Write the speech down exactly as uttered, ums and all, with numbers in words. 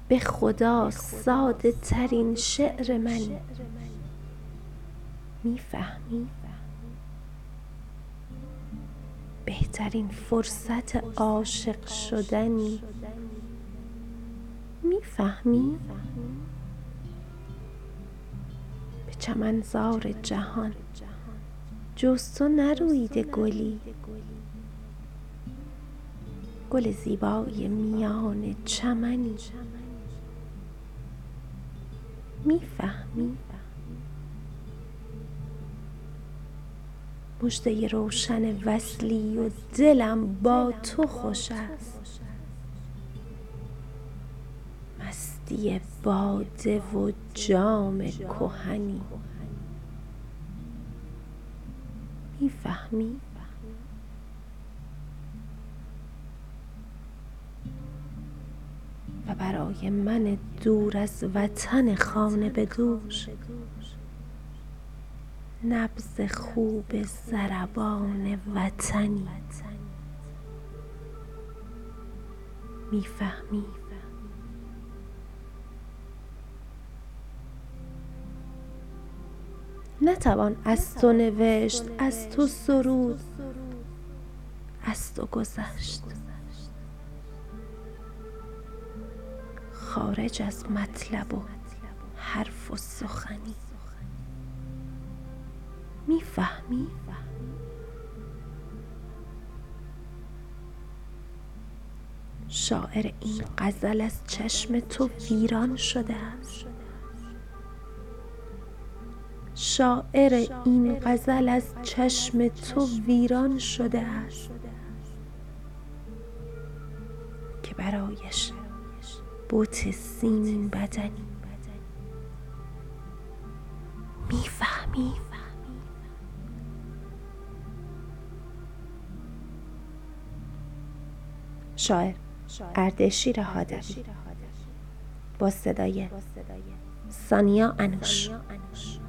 به خدا ساده ترین شعر منی. میفهمی؟ بهترین فرصت عاشق شدنی. میفهمی؟ به چمنزار جهان جز تو نرویده گلی، گل زیبای میان چمنی. میفهمی؟ مژده روشن وصلی و دلم با تو خوش است، مستی باده و جام کهنی. میفهمی؟ و برای من دور از وطن خانه به دوش، نبض خوب ضربان وطنی. میفهمی؟ نتوان از تو نوشت، از تو سرود، از تو گذشت، خارج از مطلب و حرف و سخنی. میفهمی؟ شاعر این غزل از چشم تو ویران شده است، شاعر این غزل از چشم تو ویران شده است، که برایش بت سیمین بدنی. میفهمی؟ شاعر اردشیر هادوی با صدای سانیا انوش.